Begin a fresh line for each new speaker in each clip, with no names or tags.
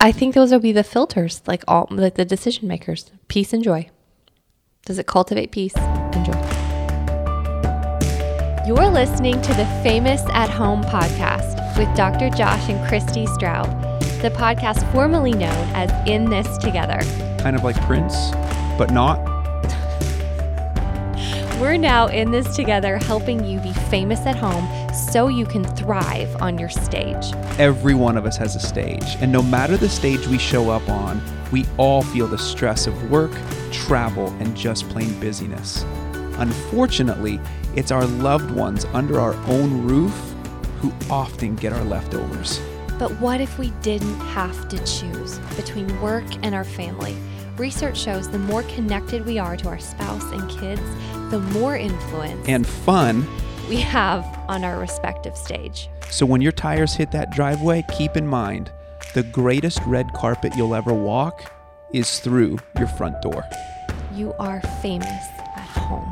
I think those will be the filters, like the decision makers. Peace and joy. Does it cultivate peace and joy? You're listening to the Famous at Home podcast with Dr. Josh and Christy Straub, the podcast formerly known as In This Together.
Kind of like Prince, but not.
We're now in this together, helping you be famous at home so you can thrive on your stage.
Every one of us has a stage, and no matter the stage we show up on, we all feel the stress of work, travel, and just plain busyness. Unfortunately, it's our loved ones under our own roof who often get our leftovers.
But what if we didn't have to choose between work and our family? Research shows the more connected we are to our spouse and kids, the more influence
and fun
we have on our respective stage.
So when your tires hit that driveway, keep in mind, the greatest red carpet you'll ever walk is through your front door.
You are famous at home.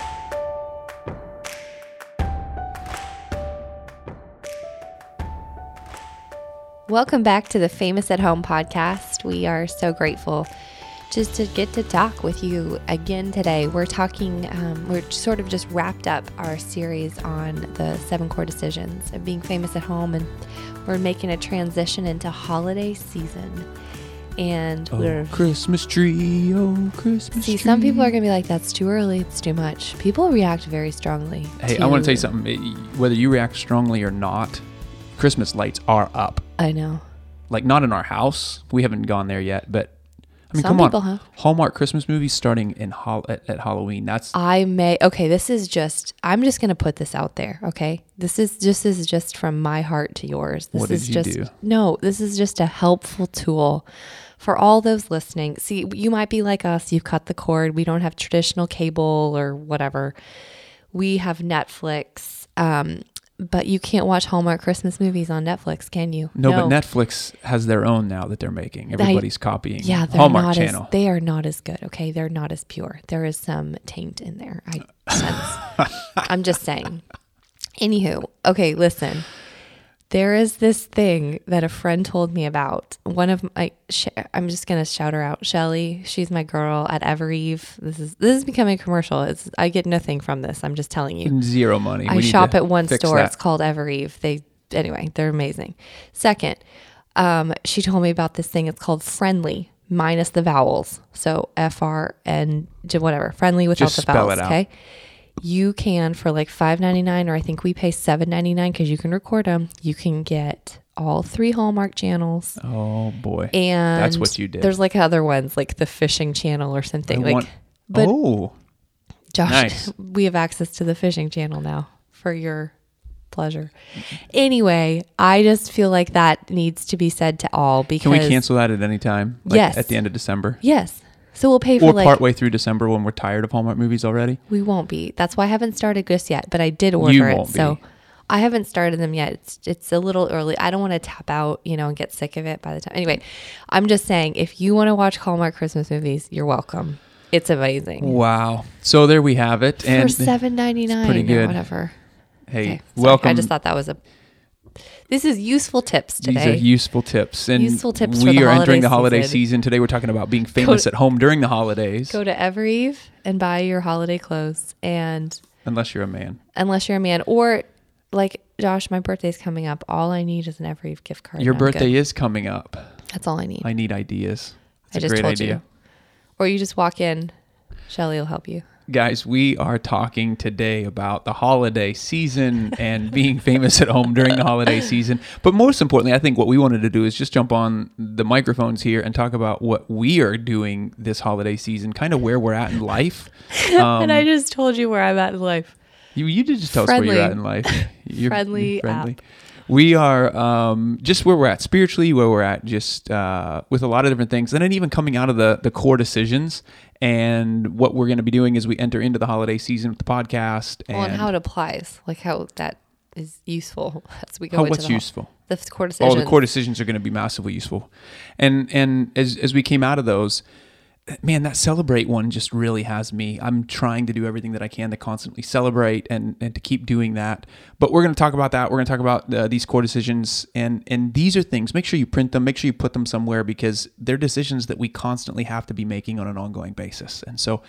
Welcome back to the Famous at Home podcast. We are so grateful just to get to talk with you again today. We're talking, we're sort of just wrapped up our series on the 7 core decisions of being famous at home, and we're making a transition into holiday season. And we're
Christmas tree, Christmas tree.
See, some people are going to be like, that's too early, it's too much. People react very strongly.
Hey, I want to tell you something. Whether you react strongly or not, Christmas lights are up.
I know.
Like, not in our house. We haven't gone there yet, but I mean,
Some
come
people
on.
have.
Hallmark Christmas movies starting in at Halloween. That's
Okay, I'm just going to put this out there, okay? This is just from my heart to yours.
What did you do?
No, this is just a helpful tool for all those listening. See, you might be like us. You've cut the cord. We don't have traditional cable or whatever. We have Netflix. But you can't watch Hallmark Christmas movies on Netflix, can you?
No, but Netflix has their own now that they're making. Everybody's copying.
Yeah,
Hallmark Channel.
They are not as good, okay? They're not as pure. There is some taint in there, I sense. I'm just saying. Anywho, okay, listen. There is this thing that a friend told me about. I'm just going to shout her out. Shelly, she's my girl at Evereve. This is becoming a commercial. I get nothing from this. I'm just telling you.
Zero money.
I shop at one store. It's called Evereve. They're amazing. Second, she told me about this thing. It's called Friendly minus the vowels. So FRN, whatever. Friendly without
just
the vowels.
Spell it out.
Okay. You can, for like $5.99, or I think we pay $7.99 because you can record them. You can get all 3 Hallmark channels.
Oh boy,
and
that's what you did.
There's like other ones, like the fishing channel or something. Josh,
nice.
We have access to the fishing channel now for your pleasure. Anyway, I just feel like that needs to be said to all because
can we cancel that at any time? Like
yes,
at the end of December.
Yes. So we'll pay for
or partway through December when we're tired of Hallmark movies already.
We won't be. That's why I haven't started just yet, but I did order it. So I haven't started them yet. It's a little early. I don't want to tap out, and get sick of it by the time. Anyway, I'm just saying, if you want to watch Hallmark Christmas movies, you're welcome. It's amazing.
Wow. So there we have it.
For $7.99
pretty good.
Or whatever.
Hey,
okay,
welcome.
I just thought that was This is useful tips today.
These are useful tips. And
useful tips
we
for the
are entering the
holiday
holiday season. Today we're talking about being famous at home during the holidays.
Go to Evereve and buy your holiday clothes. And
unless you're a man.
Or like Josh, my birthday's coming up. All I need is an Evereve gift card.
Your birthday is coming up.
That's all I need.
I need ideas.
That's a great idea. Or you just walk in. Shelly will help you.
Guys, we are talking today about the holiday season and being famous at home during the holiday season. But most importantly, I think what we wanted to do is just jump on the microphones here and talk about what we are doing this holiday season, kind of where we're at in life.
And I just told you where I'm at in life.
You did just tell us where you're at in life. You're
friendly. App.
We are just where we're at spiritually, where we're at just with a lot of different things. And then even coming out of the core decisions. And what we're going to be doing as we enter into the holiday season with the podcast.
And how it applies, like how that is useful as we go into
what's useful?
The core decisions.
The core decisions are going to be massively useful. And as we came out of those, man, that celebrate one just really has me. I'm trying to do everything that I can to constantly celebrate and to keep doing that. But we're going to talk about that. We're going to talk about these core decisions. And these are things, make sure you print them, make sure you put them somewhere, because they're decisions that we constantly have to be making on an ongoing basis. And so,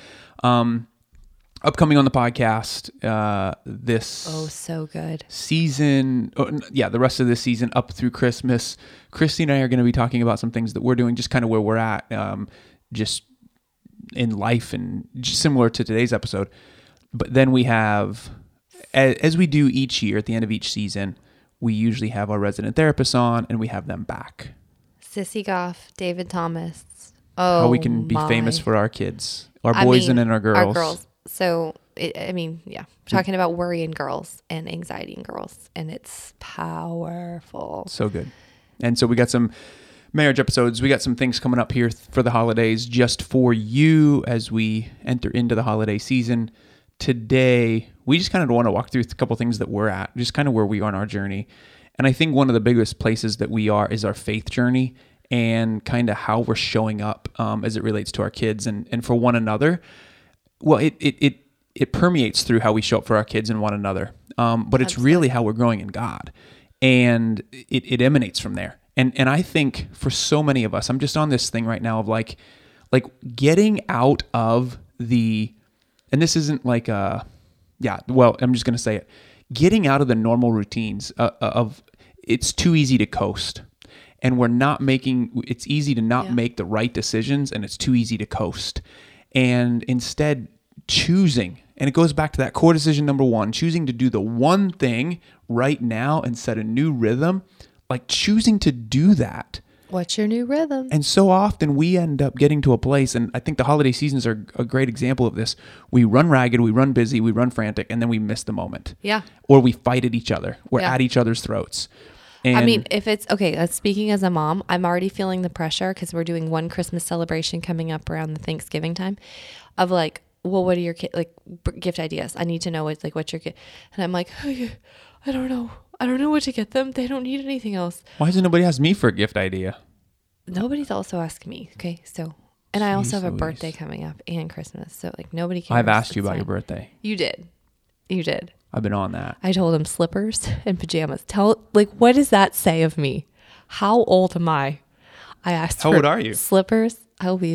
upcoming on the podcast, this
so good
season, the rest of this season up through Christmas, Christy and I are going to be talking about some things that we're doing, just kind of where we're at, just in life, and just similar to today's episode. But then we have, as we do each year at the end of each season, we usually have our resident therapists on, and we have them back.
Sissy Goff, David Thomas.
How we can be famous for our kids, our boys and our girls.
Our girls. So, talking about worry in girls and anxiety in girls, and it's powerful.
So good. And so we got some marriage episodes. We got some things coming up here for the holidays just for you as we enter into the holiday season. Today, we just kind of want to walk through a couple things that we're at, just kind of where we are on our journey. And I think one of the biggest places that we are is our faith journey, and kind of how we're showing up as it relates to our kids and for one another. Well, it permeates through how we show up for our kids and one another. But it's really how we're growing in God. And it emanates from there. And I think for so many of us, I'm just on this thing right now of like getting out of the, and this isn't like I'm just going to say it, getting out of the normal routines of it's too easy to coast. And it's easy to not make the right decisions, and it's too easy to coast. And instead choosing, and it goes back to that core decision number one, choosing to do the one thing right now and set a new rhythm, like choosing to do that.
What's your new rhythm?
And so often we end up getting to a place, and I think the holiday seasons are a great example of this. We run ragged, we run busy, we run frantic, and then we miss the moment.
Yeah.
Or we fight at each other. We're at each other's throats. And
I mean, if it's okay, speaking as a mom, I'm already feeling the pressure because we're doing one Christmas celebration coming up around the Thanksgiving time of like, well, what are your gift ideas? I need to know what's your gift. And I'm like, I don't know. I don't know what to get them. They don't need anything else.
Why hasn't nobody asked me for a gift idea?
Nobody's also asked me. Okay. So, and I also have a birthday coming up and Christmas. So like nobody cares.
I've asked you about your birthday.
You did.
I've been on that.
I told him slippers and pajamas. What does that say of me? How old am I? I asked
How old are you?
Slippers. I'll be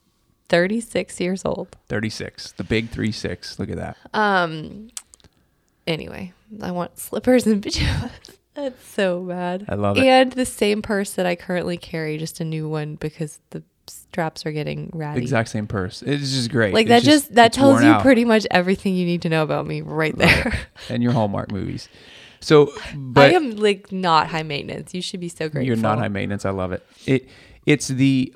36 years old.
36. The big 36. Look at that.
Anyway, I want slippers and pajamas. That's so bad.
I love it.
And the same purse that I currently carry, just a new one because the straps are getting ratty.
Exact same purse. It's just great.
Like that tells you pretty much everything you need to know about me right there.
Right. And your Hallmark movies. So, but
I am not high maintenance. You should be so grateful.
You're not high maintenance. I love it. It's the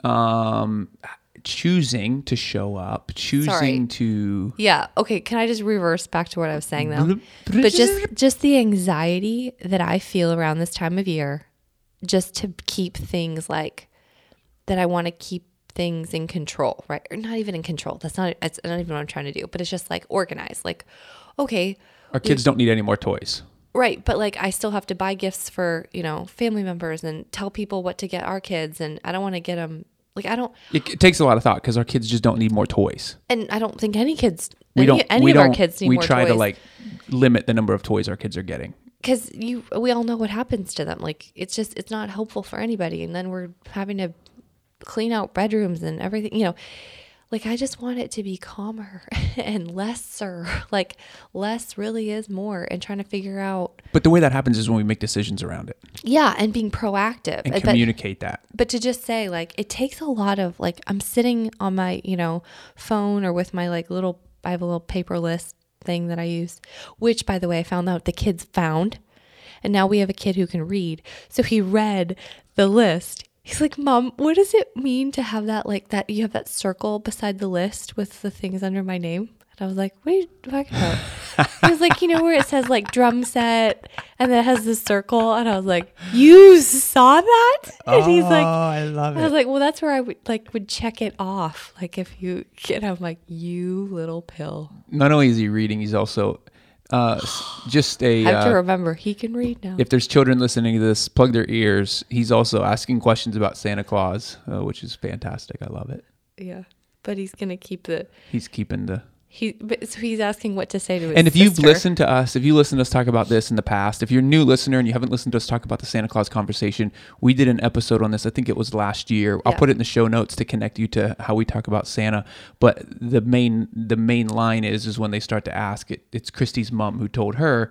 choosing to show up, choosing to.
Yeah. Okay. Can I just reverse back to what I was saying though? But just the anxiety that I feel around this time of year, just to keep things like that. I want to keep things in control, right? Or not even in control. It's not even what I'm trying to do, but it's just like organized. Like, okay.
Our kids don't need any more toys.
Right. But like, I still have to buy gifts for, family members and tell people what to get our kids. And I don't want to get them. Like, I don't.
It takes a lot of thought because our kids just don't need more toys.
And I don't think any kids, any of our kids need more toys.
We try to limit the number of toys our kids are getting.
Because we all know what happens to them. Like, it's not helpful for anybody. And then we're having to clean out bedrooms and everything, Like, I just want it to be calmer and lesser. Like, less really is more, and trying to figure out.
But the way that happens is when we make decisions around it.
Yeah, and being proactive.
And communicate that.
But to just say, it takes a lot of, I'm sitting on my, phone or with my, I have a little paper list thing that I use, which, by the way, I found out the kids found. And now we have a kid who can read. So he read the list. He's like, Mom, what does it mean to have that, that you have that circle beside the list with the things under my name? And I was like, what are you talking about? He was like, where it says drum set and then it has this circle. And I was like, you saw that? And he's like,
I love it.
I was like, well, that's where I would check it off. If you get, I'm like, you little pill.
Not only is he reading, he's also just
I have to remember he can read now.
If there's children listening to this, plug their ears. He's also asking questions about Santa Claus, which is fantastic. I love it.
Yeah. But he's going to keep
He's keeping the...
So he's asking what to say to his
And if you've
sister.
listened to us, if you listen to us talk about this in the past, if you're a new listener and you haven't listened to us talk about the Santa Claus conversation, we did an episode on this. I think it was last year. I'll put it in the show notes to connect you to how we talk about Santa. But the main line is when they start to ask, it's Christy's mom who told her.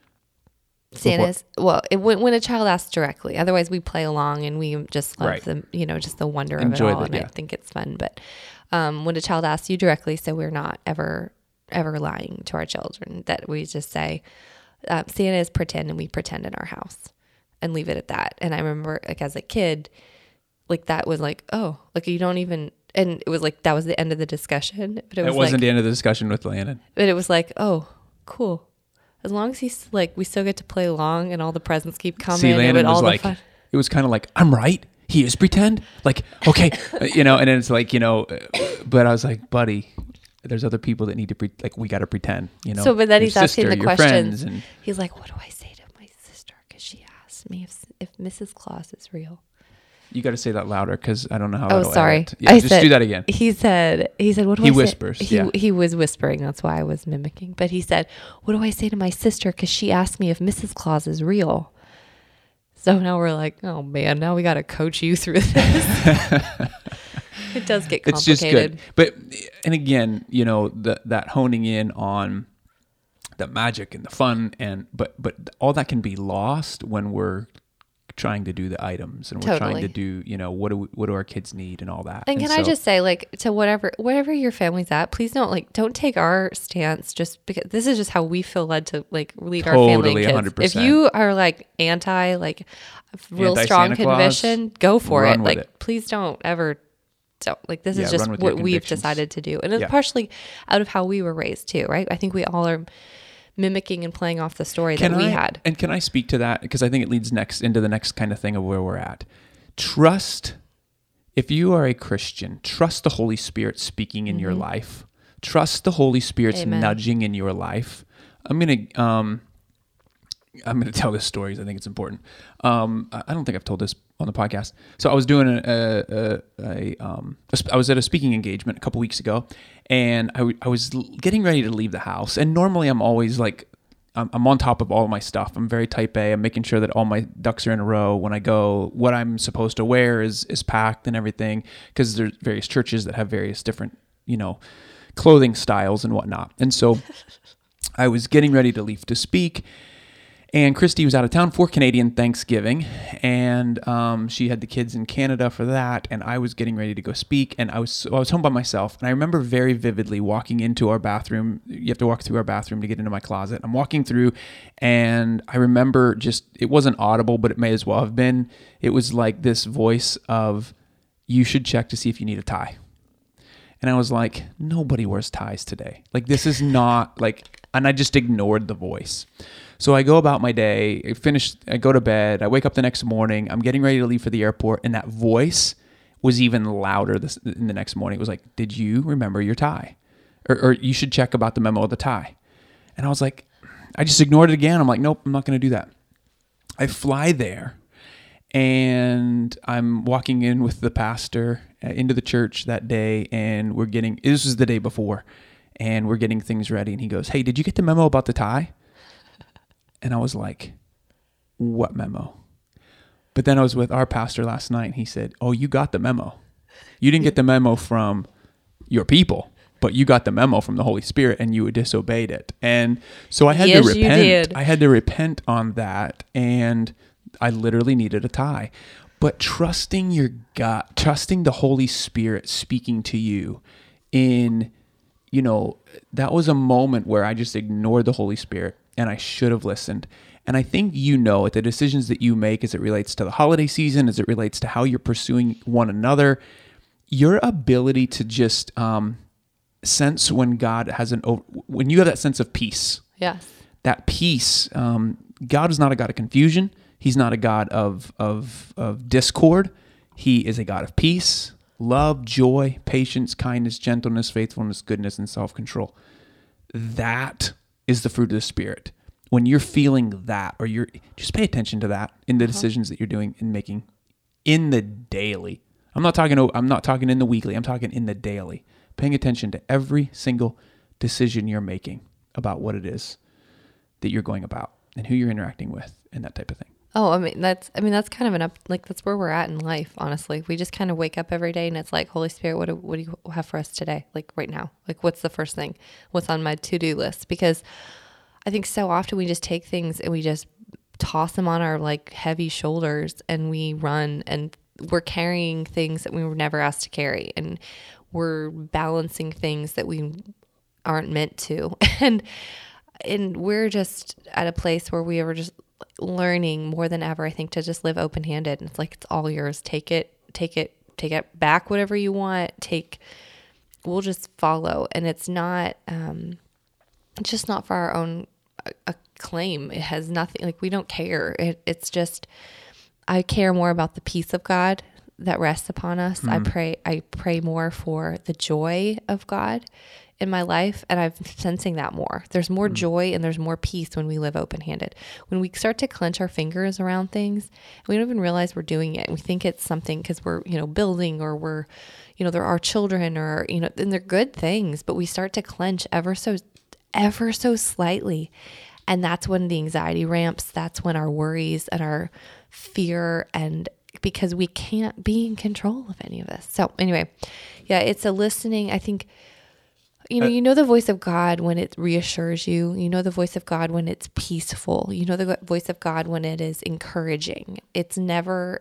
Santa's, when a child asks directly, otherwise we play along and we just love them, just the wonder of it all. And I think it's fun. But when a child asks you directly, so we're not ever lying to our children, that we just say, Santa is pretend, and we pretend in our house and leave it at that. And I remember like as a kid, like that was like, oh, like you don't even, and it was like, that was the end of the discussion. But it wasn't
the end of the discussion with Landon.
But it was like, oh, cool. As long as he's like, we still get to play along and all the presents keep coming.
See, Landon was like, it was kind of like, I'm right. He is pretend. Like, okay, and then it's like, but I was like, buddy, there's other people that need to like, we got to pretend,
So, but then he's asking the questions.
And
he's like, what do I say to my sister? Because she asked me if Mrs. Claus is real.
You got to say that louder because I don't know how.
Oh, sorry.
Yeah, just do that again.
He said, what do I say?
He whispers.
He was whispering. That's why I was mimicking. But he said, what do I say to my sister? Because she asked me if Mrs. Claus is real. So now we're like, oh man, now we got to coach you through this. It does get complicated.
It's just good. But, and again, that honing in on the magic and the fun but all that can be lost when we're trying to do the items and we're trying to do, what do our kids need and all that.
And can I just say, like, to whatever your family's at, please don't take our stance just because this is just how we feel led to like lead our family and kids.
100%.
If you are like anti, like real strong conviction, go for it. Like, please don't ever like, this is just what we've decided to do. And it's partially out of how we were raised too, right? I think we all are mimicking and playing off the story that we had.
And can I speak to that? Because I think it leads into the next kind of thing of where we're at. Trust, if you are a Christian, trust the Holy Spirit speaking in your life. Trust the Holy Spirit's nudging in your life. I'm going to tell this story because I think it's important. I don't think I've told this on the podcast. So I was doing I was at a speaking engagement a couple weeks ago, and I was getting ready to leave the house. And normally I'm always like, I'm on top of all of my stuff. I'm very type A. I'm making sure that all my ducks are in a row. When I go, what I'm supposed to wear is packed and everything, because there's various churches that have various different, clothing styles and whatnot. And so I was getting ready to leave to speak. And Christy was out of town for Canadian Thanksgiving, and she had the kids in Canada for that, and I was getting ready to go speak, and I was home by myself, and I remember very vividly walking into our bathroom. You have to walk through our bathroom to get into my closet. I'm walking through, and I remember it wasn't audible, but it may as well have been. It was like this voice of, you should check to see if you need a tie. And I was like, nobody wears ties today. Like, this is not like, and I just ignored the voice. So I go about my day, I go to bed, I wake up the next morning, I'm getting ready to leave for the airport, and that voice was even louder in the next morning. It was like, did you remember your tie? Or you should check about the memo of the tie. And I was like, I just ignored it again. I'm like, nope, I'm not going to do that. I fly there, and I'm walking in with the pastor into the church that day, and this was the day before, and we're getting things ready, and he goes, hey, did you get the memo about the tie? And I was like, what memo? But then I was with our pastor last night, and he said, oh, you got the memo. You didn't get the memo from your people, but you got the memo from the Holy Spirit, and you disobeyed it. And so I had to repent. You did. I had to repent on that, and I literally needed a tie. But trusting your gut, trusting the Holy Spirit speaking to you that was a moment where I just ignored the Holy Spirit, and I should have listened. And I think the decisions that you make as it relates to the holiday season, as it relates to how you're pursuing one another, your ability to just sense when God has when you have that sense of peace.
Yes.
That peace. God is not a God of confusion. He's not a God of discord. He is a God of peace, love, joy, patience, kindness, gentleness, faithfulness, goodness, and self-control. That is the fruit of the Spirit. When you're feeling that, or just pay attention to that in the decisions that you're doing and making in the daily. I'm not talking in the weekly. I'm talking in the daily. paying attention to every single decision you're making about what it is that you're going about and who you're interacting with and that type of thing.
Oh, that's kind of that's where we're at in life, honestly. We just kind of wake up every day and it's like, Holy Spirit, what do you have for us today? Like right now, like what's the first thing? What's on my to-do list? Because I think so often we just take things and we just toss them on our like heavy shoulders and we run, and we're carrying things that we were never asked to carry, and we're balancing things that we aren't meant to. And we're just at a place where we are just learning more than ever, I think, to just live open-handed. And it's like, it's all yours. Take it back, whatever you want. We'll just follow. And it's not, it's just not for our own acclaim. It has nothing, like we don't care. It's just, I care more about the peace of God that rests upon us. Mm-hmm. I pray more for the joy of God in my life, and I'm sensing that more. There's more joy and there's more peace when we live open-handed. When we start to clench our fingers around things, we don't even realize we're doing it. We think it's something because we're, building, or we're, there are children, or, and they're good things, but we start to clench ever so slightly. And that's when the anxiety ramps. That's when our worries and our fear, and because we can't be in control of any of this. So anyway, yeah, it's a listening. I think, you know the voice of God when it reassures you. You know the voice of God when it's peaceful. You know the voice of God when it is encouraging. It's never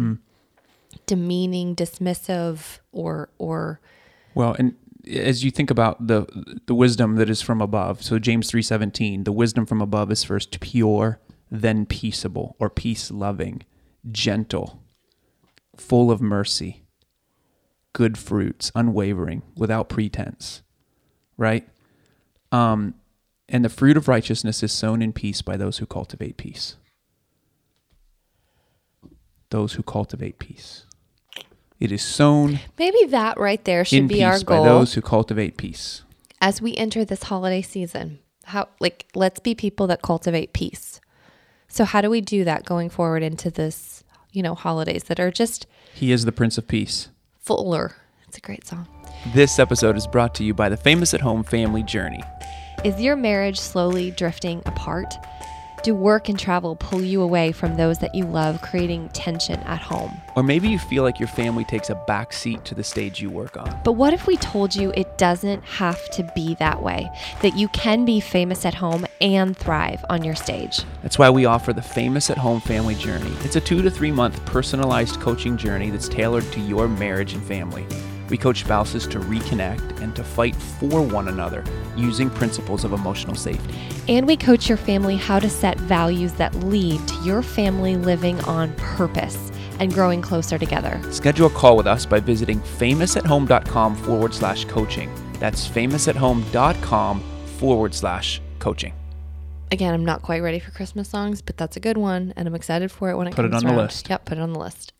demeaning, dismissive, or.
Well, and as you think about the wisdom that is from above, so James 3:17, the wisdom from above is first pure, then peaceable, or peace-loving, gentle, full of mercy, good fruits, unwavering, without pretense. Right? And the fruit of righteousness is sown in peace by those who cultivate peace. Those who cultivate peace. It is sown.
Maybe that right there should be our goal.
By those who cultivate peace.
As we enter this holiday season, let's be people that cultivate peace. So how do we do that going forward into this, holidays that are just...
He is the Prince of Peace.
Fuller. It's a great song.
This episode is brought to you by the Famous at Home Family Journey.
Is your marriage slowly drifting apart? Do work and travel pull you away from those that you love, creating tension at home?
Or maybe you feel like your family takes a back seat to the stage you work on.
But what if we told you it doesn't have to be that way, that you can be famous at home and thrive on your stage?
That's why we offer the Famous at Home Family Journey. It's a 2 to 3 month personalized coaching journey that's tailored to your marriage and family. We coach spouses to reconnect and to fight for one another using principles of emotional safety.
And we coach your family how to set values that lead to your family living on purpose and growing closer together.
Schedule a call with us by visiting famousathome.com/coaching. That's famousathome.com/coaching.
Again, I'm not quite ready for Christmas songs, but that's a good one, and I'm excited for it when it comes around. Put it on the list. Yep, put it on the list.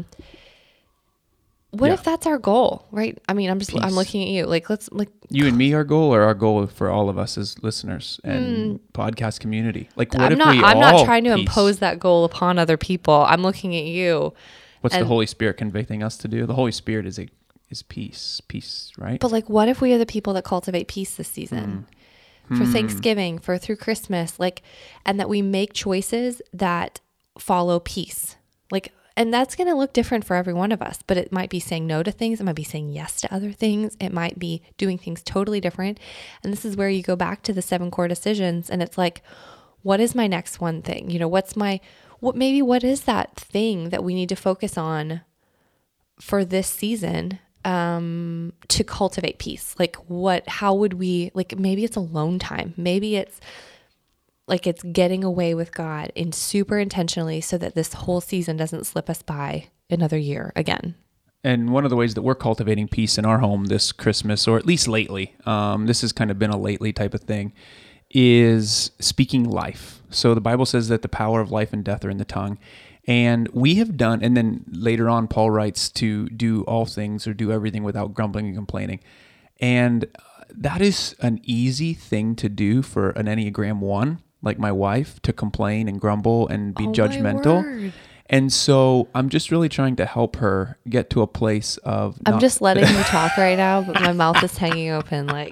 What if that's our goal, right? I mean, I'm looking at you. Let's
you and me, our goal, or our goal for all of us as listeners and podcast community. I'm
not trying to impose that goal upon other people. I'm looking at you.
What's the Holy Spirit convicting us to do? The Holy Spirit is peace, right?
But what if we are the people that cultivate peace this season? For Thanksgiving, through Christmas, and that we make choices that follow peace. And that's going to look different for every one of us, but it might be saying no to things. It might be saying yes to other things. It might be doing things totally different. And this is where you go back to the 7 core decisions. And it's what is my next one thing? What is that thing that we need to focus on for this season to cultivate peace? How would we, maybe it's alone time. Maybe it's it's getting away with God in super intentionally so that this whole season doesn't slip us by another year again.
And one of the ways that we're cultivating peace in our home this Christmas, or at least lately, this has kind of been a lately type of thing, is speaking life. So the Bible says that the power of life and death are in the tongue. And we have done, and then later on, Paul writes to do all things or do everything without grumbling and complaining. And that is an easy thing to do for an Enneagram 1. Like my wife, to complain and grumble and be judgmental. And so I'm just really trying to help her get to a place of...
I'm just letting you talk right now, but my mouth is hanging open. Like,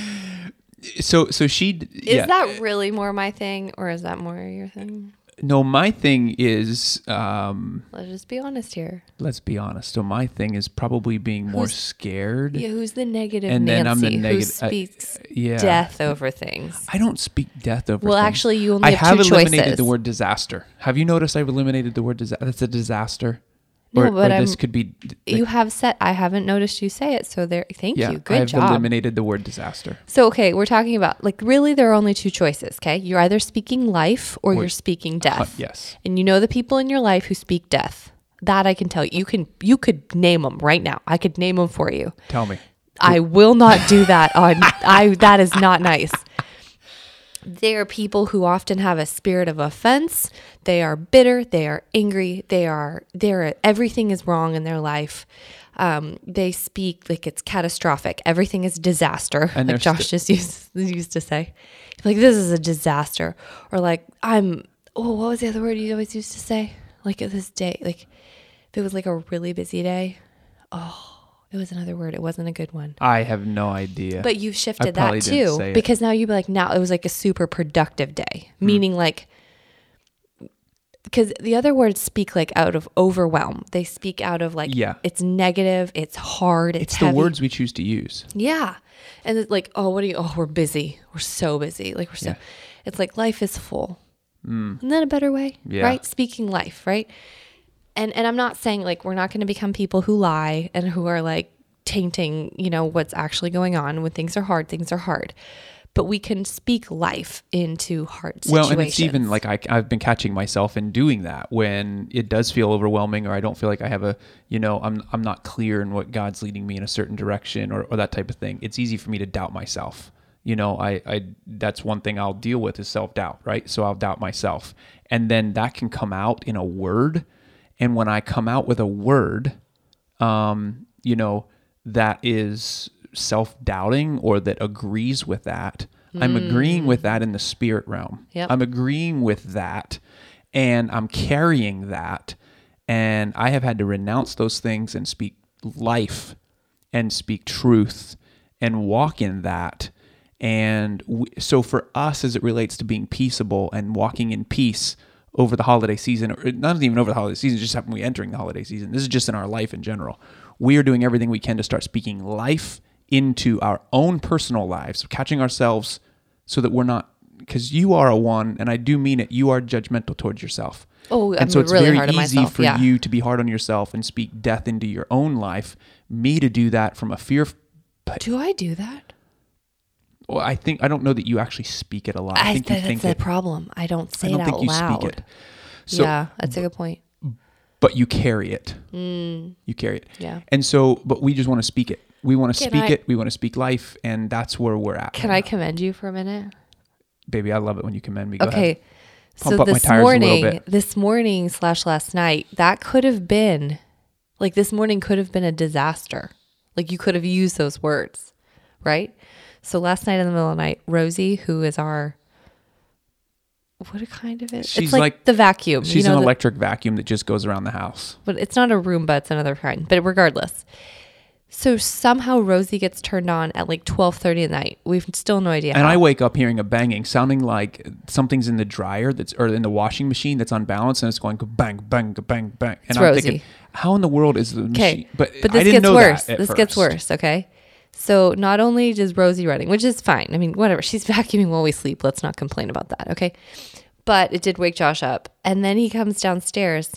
So she...
is that really more my thing, or is that more your thing?
No, my thing is...
Let's just be honest here.
Let's be honest. So my thing is probably being more scared.
Yeah, who's the negative
And then
Nancy
I'm the
who
negative...
speaks
yeah.
death over things?
I don't speak death over
Well,
things.
actually, you only
I
have two
have eliminated
choices.
the word disaster. Have you noticed I've eliminated the word disaster? That's a disaster.
No, but
this could be...
You have said, I haven't noticed you say it, so there. Thank you. Good
I've
job.
eliminated the word disaster.
So, okay, we're talking about, like, really there are only two choices, okay? You're either speaking life or you're speaking death.
Yes.
And you know the people in your life who speak death. That I can tell you. You could name them right now. I could name them for you.
Tell me.
I will not do that that is not nice. They are people who often have a spirit of offense. They are bitter. They are angry. They're everything is wrong in their life. They speak like it's catastrophic. Everything is disaster.
And
like Josh just used to say, like, this is a disaster. Or like, what was the other word you always used to say? Like, this day, like if it was like a really busy day. It was another word. It wasn't a good one.
I have no idea.
But you've shifted
probably
that
didn't
too,
say it.
because now you'd be like, now it was like a super productive day, meaning like, because the other words speak like out of overwhelm. They speak out of like, it's negative, it's hard, it's
the
heavy.
words we choose to use.
Yeah. And it's like, we're busy. We're so busy. Like it's like life is full. Isn't that a better way?
Yeah.
Right? Speaking life, right? And I'm not saying like we're not going to become people who lie and who are like tainting, what's actually going on. When things are hard. But we can speak life into hard situations.
Well, and it's even like I've been catching myself in doing that when it does feel overwhelming, or I don't feel like I have I'm not clear in what God's leading me in a certain direction or that type of thing. It's easy for me to doubt myself. I that's one thing I'll deal with is self-doubt, right? So I'll doubt myself. And then that can come out in a word. And when I come out with a word, that is self-doubting or that agrees with that, I'm agreeing with that in the spirit realm.
Yep.
I'm agreeing with that, and I'm carrying that, and I have had to renounce those things and speak life and speak truth and walk in that. And so for us, as it relates to being peaceable and walking in peace over the holiday season, or not even over the holiday season, just happen to be entering the holiday season. This is just in our life in general. We are doing everything we can to start speaking life into our own personal lives, catching ourselves so that we're not, because you are a one, and I do mean it, you are judgmental towards yourself.
And
so it's
really
very
hard on
easy
myself.
for you to be hard on yourself and speak death into your own life. Me to do that from a fear.
Do I do that?
Well, I don't know that you actually speak it a lot.
I think that's the problem. I don't say it out loud. I don't think you speak it. So, yeah, that's a good point.
But you carry it. You carry it.
Yeah.
And so, but we just want to speak it. We want to speak it. We want to speak life. And that's where we're at.
Can I commend you for a minute?
Baby, I love it when you commend me. Go
okay.
ahead.
So this morning / last night, that could have been, like this morning could have been a disaster. Like you could have used those words, right? So last night in the middle of the night, Rosie, who is our, what kind of it?
She's
it's like the vacuum.
She's an electric vacuum that just goes around the house.
But it's not a Roomba, it's another kind. But regardless. So somehow Rosie gets turned on at like 12:30 at night. We've still no idea
how. And I wake up hearing a banging, sounding like something's in the dryer or in the washing machine that's unbalanced, and it's going bang, bang, bang, bang. And
it's
I'm
Rosie.
Thinking, how in the world is the machine? But
this
I didn't
gets
know
worse.
That at
this
first.
Gets worse, okay? So not only does Rosie running, which is fine. I mean, whatever. She's vacuuming while we sleep. Let's not complain about that, okay? But it did wake Josh up. And then he comes downstairs.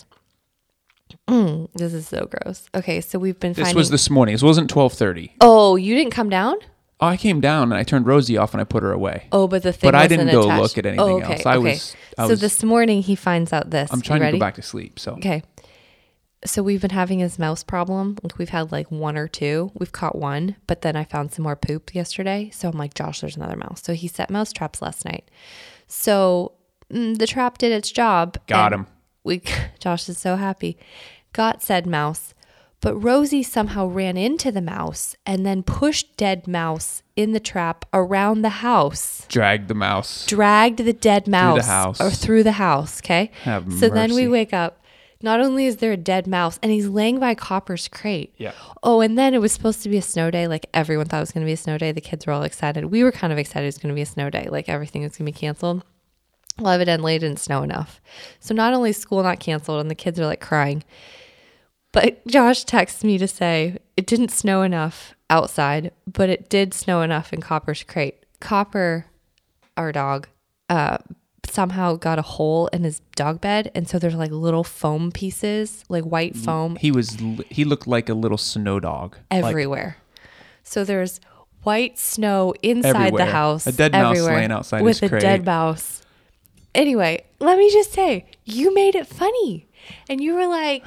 This is so gross. Okay, so we've been finding...
This was this morning. This wasn't 12:30.
Oh, you didn't come down?
Oh, I came down and I turned Rosie off and I put her away.
Oh, but the thing
But I didn't go
attached.
look at anything else. I was
So this morning he finds out this.
I'm trying to go back to sleep. So
okay. So we've been having his mouse problem. Like we've had like one or two. We've caught one, but then I found some more poop yesterday. So I'm like, Josh, there's another mouse. So he set mouse traps last night. So the trap did its job.
Got him.
Josh is so happy. Got said mouse. But Rosie somehow ran into the mouse and then pushed dead mouse in the trap around the house.
Dragged the mouse.
Dragged the dead mouse.
Through the house.
Or through the house, okay?
Have
so
mercy.
then we wake up. not only is there a dead mouse, and he's laying by Copper's crate.
Yeah.
Oh, and then it was supposed to be a snow day. Like everyone thought it was going to be a snow day. The kids were all excited. We were kind of excited it was going to be a snow day. Like everything was going to be canceled. Well, evidently it didn't snow enough. So not only is school not canceled and the kids are like crying, but Josh texts me to say it didn't snow enough outside, but it did snow enough in Copper's crate. Copper, our dog, somehow got a hole in his dog bed, and so there's like little foam pieces, like white foam.
He looked like a little snow dog
everywhere. So there's white snow inside
everywhere.
The house.
A dead mouse laying outside
with
his crate.
a dead mouse. Anyway, let me just say, you made it funny. And you were like,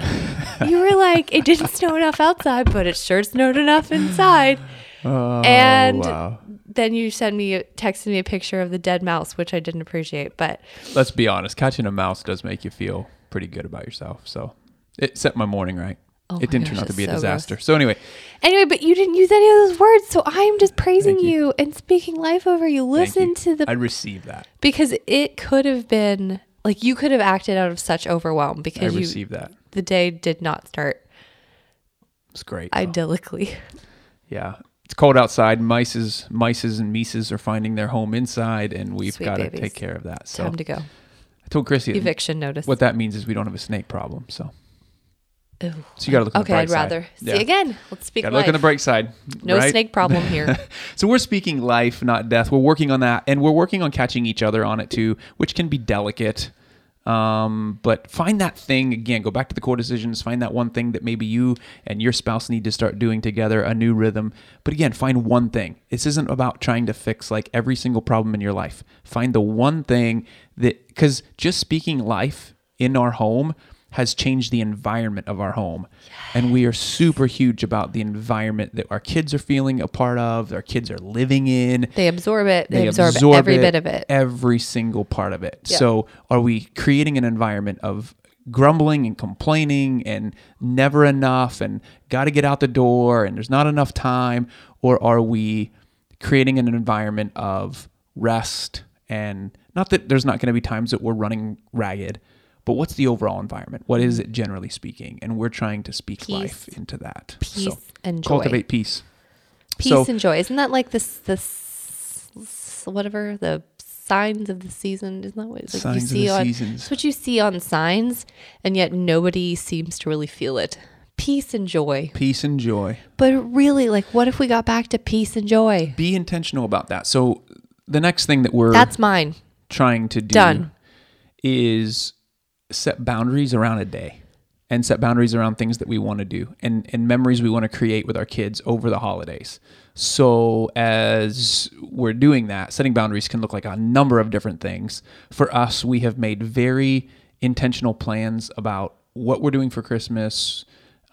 it didn't snow enough outside, but it sure snowed enough inside.
Oh,
and
wow.
Then you texted me a picture of the dead mouse, which I didn't appreciate. But
let's be honest, catching a mouse does make you feel pretty good about yourself. So it set my morning right.
Oh
it didn't turn out to be a disaster.
Gross.
So anyway,
but you didn't use any of those words. So I am just praising you and speaking life over you. Listen to the.
I received that
because it could have been like you could have acted out of such overwhelm because
I received that.
The day did not start.
It's great.
Idyllically.
Yeah. It's cold outside. Mices and Mises are finding their home inside, and we've got to take care of that. So
time to go.
I told Chrissy
eviction notice.
What that means is we don't have a snake problem. So,
Ooh.
So you got to look on the bright side.
I'd rather see again. Let's speak.
Got to look on the bright side.
No
right?
snake problem here.
So we're speaking life, not death. We're working on that, and we're working on catching each other on it too, which can be delicate. But find that thing again, go back to the core decisions, find that one thing that maybe you and your spouse need to start doing together, a new rhythm. But again, find one thing. This isn't about trying to fix like every single problem in your life. Find the one thing that, because just speaking life in our home has changed the environment of our home. Yes. And we are super huge about the environment that our kids are feeling a part of, our kids are living in.
They absorb it. They absorb every bit of it.
Every single part of it.
Yep.
So are we creating an environment of grumbling and complaining and never enough and got to get out the door and there's not enough time? Or are we creating an environment of rest? And not that there's not going to be times that we're running ragged, but what's the overall environment? What is it generally speaking? And we're trying to speak life into that.
Peace and joy.
Cultivate peace.
Peace and joy. Isn't that like this whatever, the signs of the season? Isn't that what it's like
signs
you see
of the
on
seasons?
It's what you see on signs, and yet nobody seems to really feel it. Peace and joy.
Peace and joy.
But really, like, what if we got back to peace and joy?
Be intentional about that. So the next thing that we're
That's mine.
Trying to do is set boundaries around a day and set boundaries around things that we want to do and memories we want to create with our kids over the holidays. So as we're doing that, setting boundaries can look like a number of different things. For us, we have made very intentional plans about what we're doing for Christmas,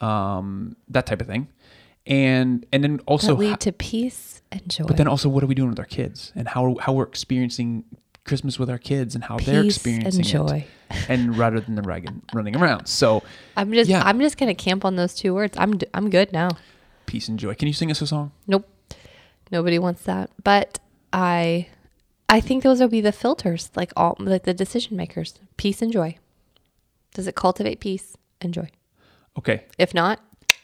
that type of thing. And then also
that lead to peace and joy.
But then also, what are we doing with our kids and how we're experiencing Christmas with our kids and how they're experiencing
and joy.
It, and rather than the running around. So
I'm just gonna camp on those two words. I'm good now.
Peace and joy. Can you sing us a song?
Nope, nobody wants that. But I think those will be the filters, like the decision makers. Peace and joy. Does it cultivate peace and joy?
Okay.
If not,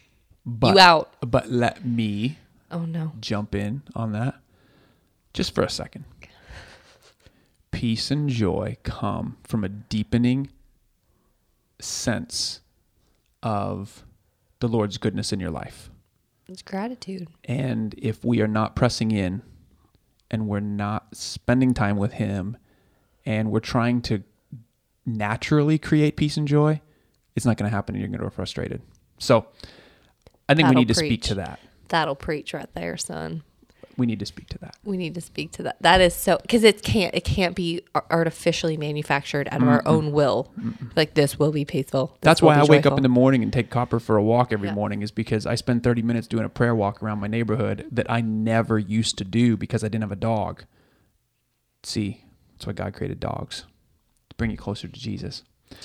you out.
But let me.
Oh no.
Jump in on that, just for a second. Peace and joy come from a deepening sense of the Lord's goodness in your life.
It's gratitude.
And if we are not pressing in and we're not spending time with Him and we're trying to naturally create peace and joy, it's not going to happen and you're going to be frustrated. So I think we need to speak to that.
That'll preach right there, son.
We need to speak to that.
We need to speak to that. That is so, because it can't be artificially manufactured out of our own will. Like, this will be peaceful.
That's why I wake up in the morning and take Copper for a walk every morning, is because I spend 30 minutes doing a prayer walk around my neighborhood that I never used to do because I didn't have a dog. See, that's why God created dogs, to bring you closer to Jesus.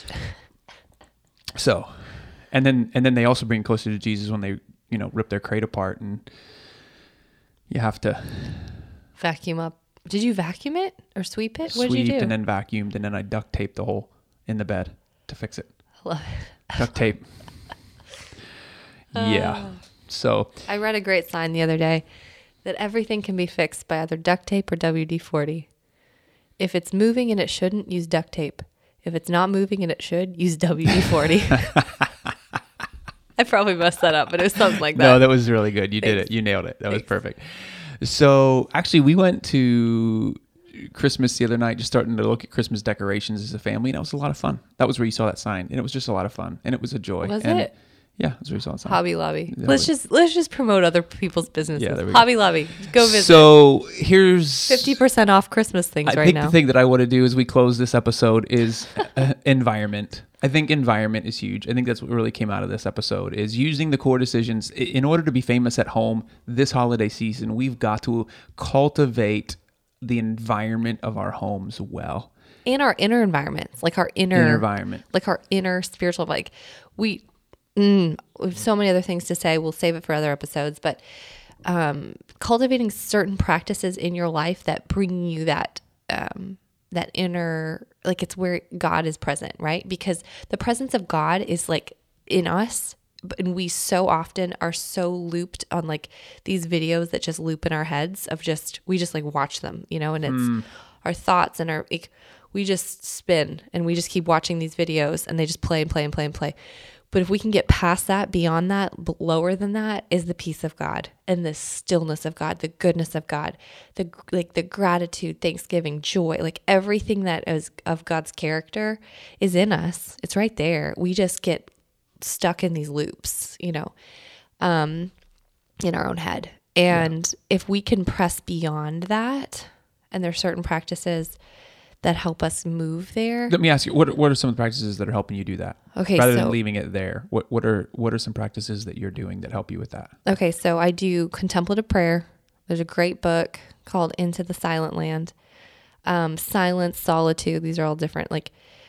So, and then they also bring closer to Jesus when they, rip their crate apart, and you have to
vacuum up. Did you vacuum it or sweep it? What did you do?
Sweeped and then vacuumed, and then I duct taped the hole in the bed to fix it.
I love
Duct tape. Yeah. So
I read a great sign the other day that everything can be fixed by either duct tape or WD-40. If it's moving and it shouldn't, use duct tape. If it's not moving and it should, use WD-40. I probably messed that up, but it was something like that.
No, that was really good. You did it. You nailed it. That was perfect. So actually, we went to Christmas the other night, just starting to look at Christmas decorations as a family, and it was a lot of fun. That was where you saw that sign, and it was just a lot of fun, and it was a joy.
Was
and
it?
Yeah, that's where you saw that sign.
Hobby Lobby. Let's just promote other people's businesses.
Yeah, there we go.
Hobby Lobby. Go visit.
So here's
50% off Christmas things
I
right
think
now.
the thing that I want to do as we close this episode is environment. I think environment is huge. I think that's what really came out of this episode is using the core decisions. In order to be famous at home this holiday season, we've got to cultivate the environment of our homes well.
And our inner environments, like our inner
environment.
Like our inner spiritual, like we have so many other things to say. We'll save it for other episodes, but cultivating certain practices in your life that bring you that inner, like it's where God is present, right? Because the presence of God is like in us, and we so often are so looped on like these videos that just loop in our heads of we just like watch them, and it's our thoughts and we just spin and we just keep watching these videos and they just play and play and play and play. But if we can get past that, beyond that, lower than that is the peace of God and the stillness of God, the goodness of God, the gratitude, thanksgiving, joy, like everything that is of God's character is in us. It's right there. We just get stuck in these loops, in our own head. And if we can press beyond that, and there's certain practices that help us move there.
Let me ask you, what are some of the practices that are helping you do that?
Okay,
rather than leaving it there, what are some practices that you're doing that help you with that?
Okay, so I do contemplative prayer. There's a great book called Into the Silent Land. Silence, solitude, these are all different. Like,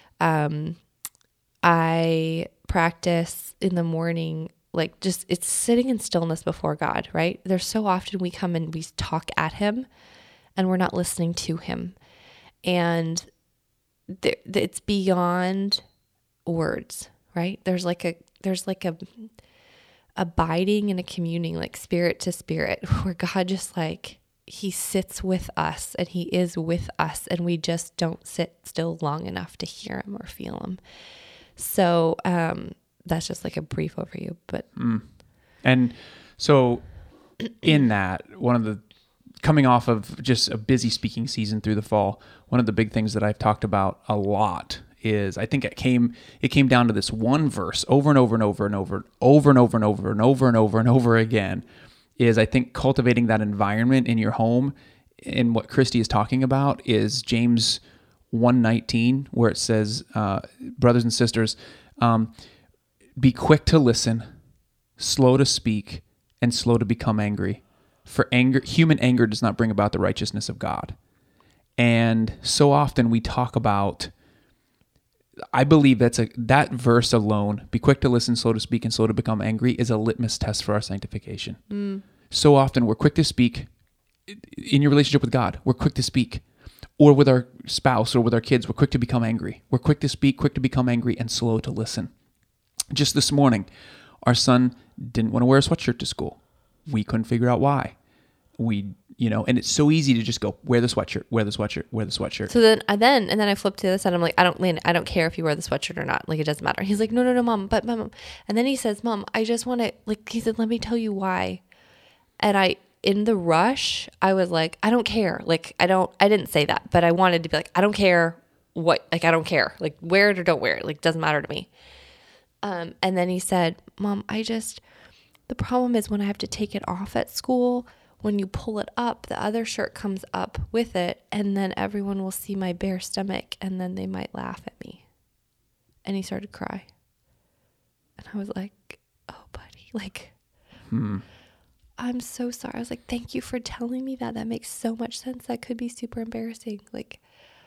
I practice in the morning, like just it's sitting in stillness before God, right? There's so often we come and we talk at him and we're not listening to him. And it's beyond words, right? There's like a abiding and a communing, like spirit to spirit, where God just like, he sits with us and he is with us, and we just don't sit still long enough to hear him or feel him. So that's just like a brief overview, but.
And so in that, one of the, coming off of just a busy speaking season through the fall, one of the big things that I've talked about a lot is I think it came down to this one verse over and over and over and over and over and over and over and over and over again, is I think cultivating that environment in your home. And what Christy is talking about is James 1:19, where it says, brothers and sisters, be quick to listen, slow to speak, and slow to become angry. For human anger does not bring about the righteousness of God. And so often we talk about, I believe that verse alone, be quick to listen, slow to speak, and slow to become angry, is a litmus test for our sanctification. So often we're quick to speak in your relationship with God. We're quick to speak. Or with our spouse or with our kids, we're quick to become angry. We're quick to speak, quick to become angry, and slow to listen. Just this morning, our son didn't want to wear a sweatshirt to school. We couldn't figure out why. And it's so easy to just go, wear the sweatshirt, wear the sweatshirt, wear the sweatshirt.
So then I flipped to the other side. I'm like, I don't care if you wear the sweatshirt or not. Like, it doesn't matter. He's like, no, mom, but mom. And then he says, Mom, I just want to, like, he said, let me tell you why. And in the rush, I was like, I don't care. Like, I didn't say that, but I wanted to be like, I don't care what, like, I don't care. Like, wear it or don't wear it. Like, doesn't matter to me. And then he said, Mom, the problem is when I have to take it off at school, when you pull it up, the other shirt comes up with it, and then everyone will see my bare stomach, and then they might laugh at me. And he started to cry. And I was like, oh, buddy, like, I'm so sorry. I was like, thank you for telling me that. That makes so much sense. That could be super embarrassing. Like,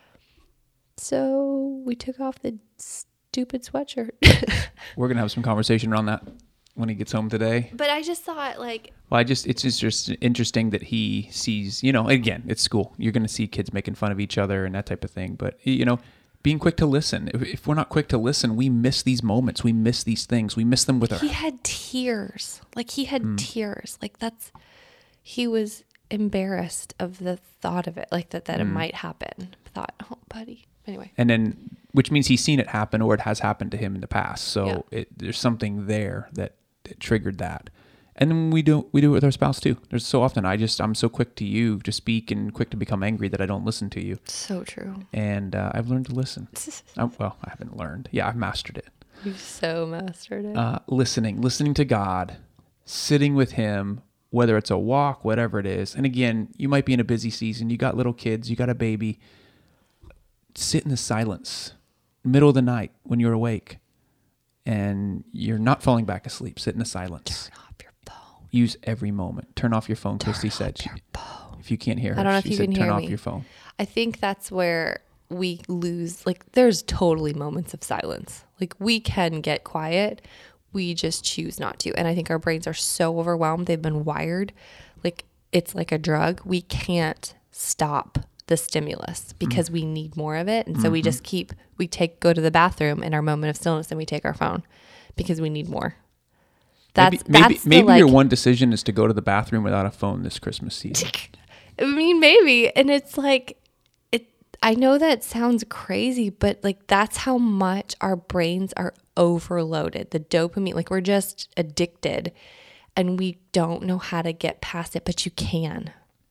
so we took off the stupid sweatshirt.
We're going to have some conversation around that when he gets home today.
But I just thought, like...
Well, it's just interesting that he sees, again, it's school. You're going to see kids making fun of each other and that type of thing. But, be being quick to listen. If we're not quick to listen, we miss these moments. We miss these things. We miss them with our...
He had tears. Like, he had tears. Like, he was embarrassed of the thought of it, like that it might happen. Thought, oh, buddy. Anyway.
And then, which means he's seen it happen, or it has happened to him in the past. So there's something there that triggered that. And then we do it with our spouse too. There's so often I'm so quick to speak and quick to become angry that I don't listen to you.
So true.
And I've learned to listen. Well, I haven't learned. Yeah, I've mastered it.
You've so mastered it.
Listening to God, sitting with him, whether it's a walk, whatever it is. And again, you might be in a busy season. You got little kids, you got a baby. Sit in the silence, middle of the night when you're awake and you're not falling back asleep. Sit in the silence.
Turn off your phone.
Use every moment. Turn off your phone, Christy said. If you can't hear her,
I don't know if you can hear me.
Turn off your phone.
I think that's where we lose, like, there's totally moments of silence. Like, we can get quiet. We just choose not to. And I think our brains are so overwhelmed. They've been wired. Like, it's like a drug. We can't stop the stimulus because we need more of it. And so we just go to the bathroom in our moment of stillness and we take our phone because we need more.
Maybe your one decision is to go to the bathroom without a phone this Christmas season.
I mean, maybe. And it's like, I know that sounds crazy, but like, that's how much our brains are overloaded. The dopamine, like, we're just addicted and we don't know how to get past it, but you can.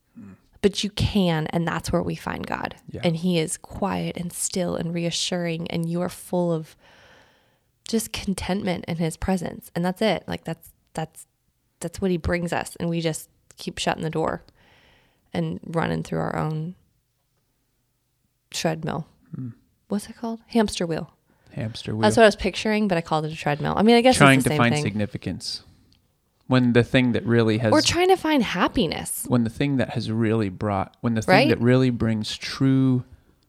And that's where we find God. Yeah. And he is quiet and still and reassuring, and you are full of just contentment in his presence. And that's it. Like, that's what he brings us. And we just keep shutting the door and running through our own treadmill. What's it called? Hamster wheel. That's what I was picturing, but I called it a treadmill. I mean, I guess
trying
it's the same
to find
thing.
Significance. When the thing that really has...
We're trying to find happiness.
When the thing that has really thing that really brings true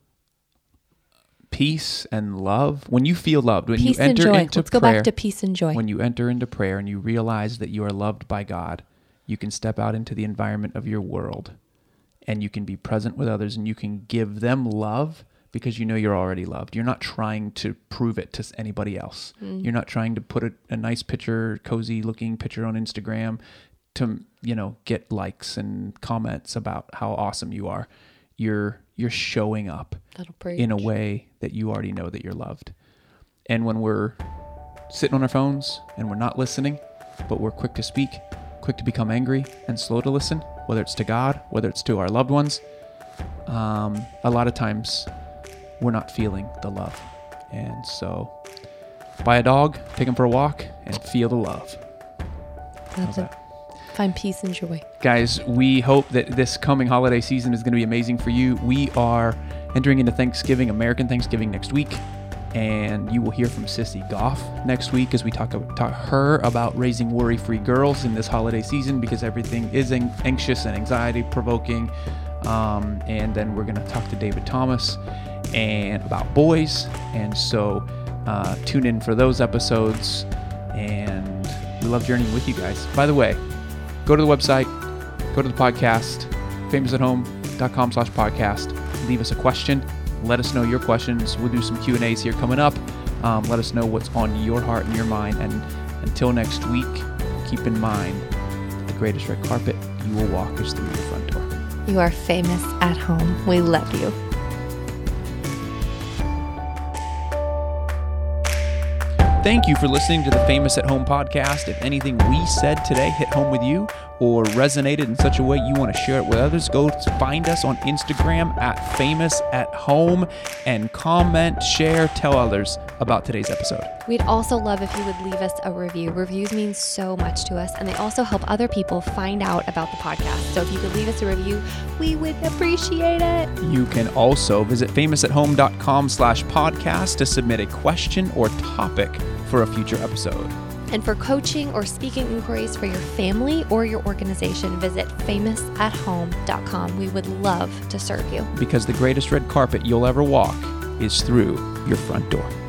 peace and love, when you feel loved, when
peace
you enter
and joy.
into
Let's
prayer...
go back to peace and joy.
When you enter into prayer and you realize that you are loved by God, you can step out into the environment of your world and you can be present with others and you can give them love because you know you're already loved. You're not trying to prove it to anybody else. You're not trying to put a nice picture, cozy looking picture on Instagram to, get likes and comments about how awesome you are. You're showing up in a way that you already know that you're loved. And when we're sitting on our phones and we're not listening, but we're quick to speak, quick to become angry, and slow to listen, whether it's to God, whether it's to our loved ones, a lot of times we're not feeling the love. And so buy a dog, take him for a walk, and feel the love.
That's it. Find peace and joy.
Guys, we hope that this coming holiday season is going to be amazing for you. We are entering into Thanksgiving, American Thanksgiving next week. And you will hear from Sissy Goff next week as we talk to her about raising worry-free girls in this holiday season, because everything is anxious and anxiety-provoking. And then we're going to talk to David Thomas and about boys. And so tune in for those episodes. And we love journeying with you guys. By the way, go to the website, go to the podcast, famousathome.com/podcast. Leave us a question. Let us know your questions. We'll do some Q&As here coming up. Let us know what's on your heart and your mind. And until next week, keep in mind, the greatest red carpet, you will walk us through your front door.
You are famous at home. We love you.
Thank you for listening to the Famous at Home podcast. If anything we said today hit home with you or resonated in such a way you want to share it with others, go find us on Instagram at Famous at Home and comment, share, tell others about today's episode.
We'd also love if you would leave us a review. Reviews mean so much to us, and they also help other people find out about the podcast. So if you could leave us a review, we would appreciate it.
You can also visit famousathome.com/podcast to submit a question or topic for a future episode.
And for coaching or speaking inquiries for your family or your organization, visit famousathome.com. We would love to serve you.
Because the greatest red carpet you'll ever walk is through your front door.